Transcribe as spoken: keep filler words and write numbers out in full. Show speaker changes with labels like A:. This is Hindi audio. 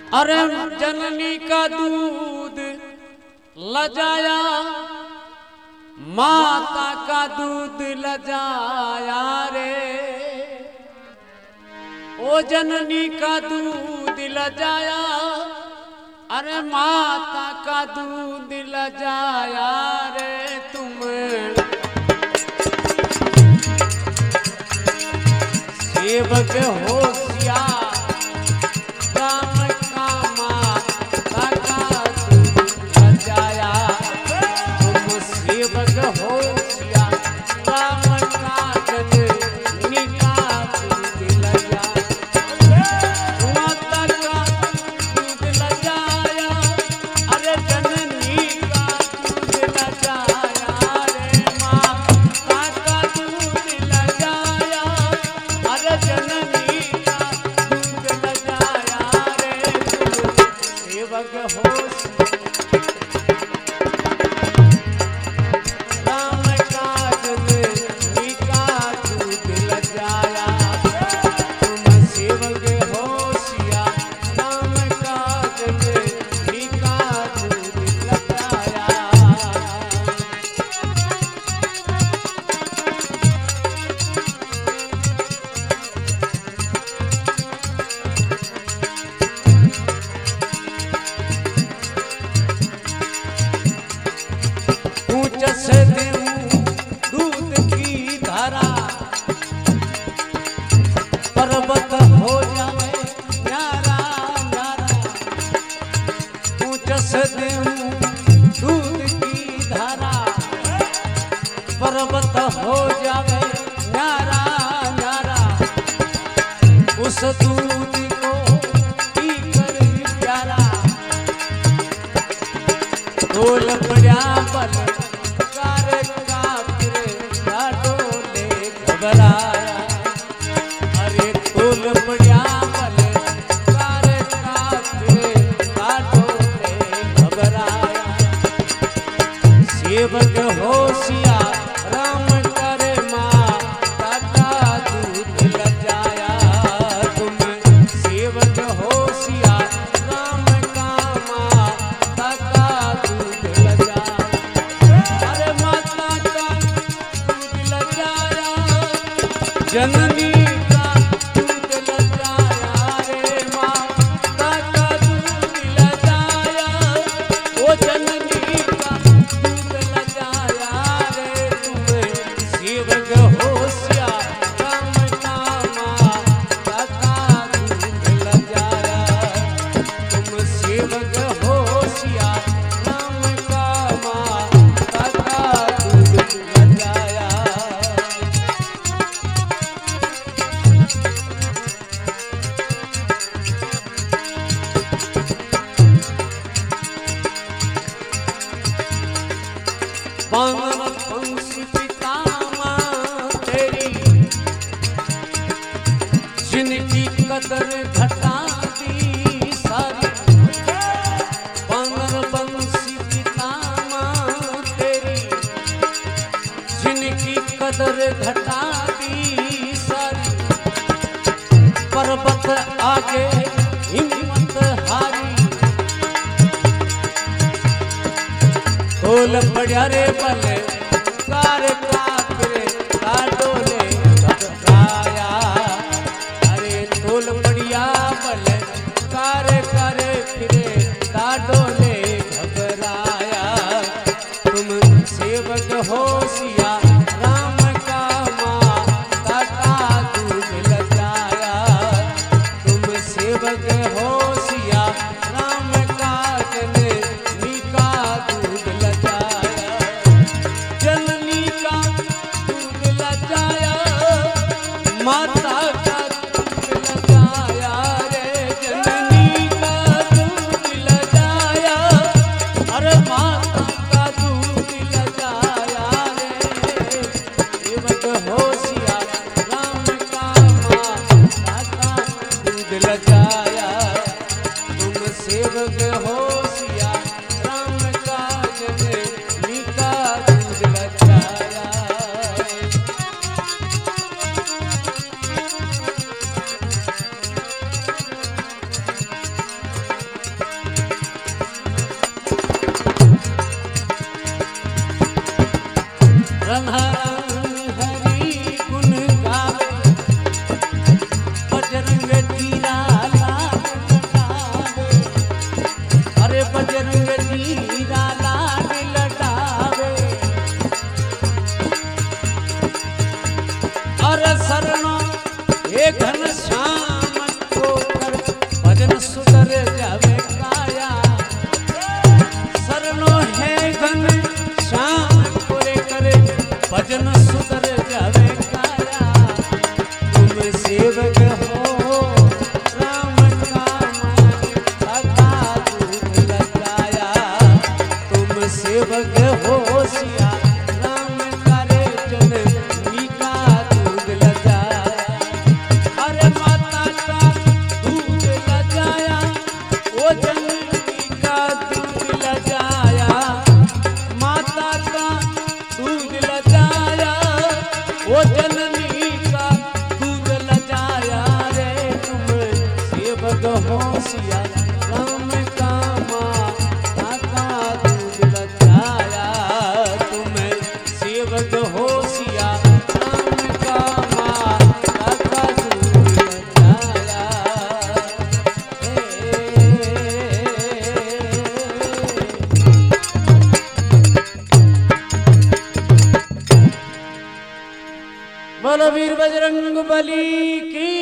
A: अरे जननी का दूध लजाया, माता का दूध लजाया रे। ओ जननी का दूध लजाया, अरे माता का दूध लजाया रे। तुम सेवक होशियार, राम का माता का दूध लजाया। तुम सेवक होशियार, राम का जननी का दूध लजाया। माता का दूध लजाया, अरे जननी का दूध लजाया रे। माता का दूध लजाया, अरे जननी का दूध लजाया रे। तुम सेवक होशियार, राम का जननी का दूध लजाया। तुम सेवक होशियार, राम का जननी का दूध लजाया। ऊंच से देऊं दूध की धारा, पर्वत हो जाए न्यारा न्यारा। ऊंच से देऊं दूध की धारा, पर्वत हो जाए न्यारा न्यारा। उस दूध को पीकर प्यारा, ढोल पड़ा बल कार का फिरे डोले घबराया। अरे ढोल पड़ा बल कार का फिरे डोले घबराया। सेवक होशियार, राम करे माता का दूध लजाया। तुम सेवक होशियार, राम का माता का दूध लजाया। अरे माता का दूध लजाया, जननी का दूध लजाया रे। माता का दूध लजाया, ओ जननी का दूध लजाया रे। तुम सेवक होशियार, राम का माता का दूध लजाया। तुम सेवक होशियार, राम का माता का दूध लजाया। बांगन बंसी पितामा तेरी, जिनकी कदर घटा दी सारी। बांगन बंसी पितामा तेरी, जिनकी कदर घटा दी सारी। पर्वत आगे हिम्मत हारी, ढोल पड़ा रे बल कार का फिरे डोले घबराया। अरे ढोल पड़िया बल कार करे फिरे डोले घबराया। तुम सेवक होशियार, राम का माता का दूध लजाया। तुम सेवक होशियार, राम का जननी का दूध लजाया। जननी का दूध लजाया, माता का दूध लजाया रे। जननी का दूध लजाया, अरे माता का दूध लजाया रे। सेवक होशियार, राम का माता का दूध लजाया। तुम सेवक होशियार, राम का जननी का दूध लजाया। कन्हा हरि गुण गावे बजरंग जीरा लाल लटावे अरे बजरंग जीरा लाल लटावे अरे शरणों हे घनश्याम को कर भजन सुधर जावे काया शरणों है घनश्याम को करे भजन सुधर जावे काया तुम सेवक हो राम का सखा दूध लगाया तुम सेवक हो सिया राम करे जन मीठा दूध लगाया अरे माता का दूध लगाया वो जननी का दूध लगाया माता का दूध लगाया वो जननी का दूध लगाया रे तुम सेवक हो सिया राम का माता का दूध लगाया तुम सेवक हो सिया राम का माता का दूध लगाया बोलो वीर बजरंग बली की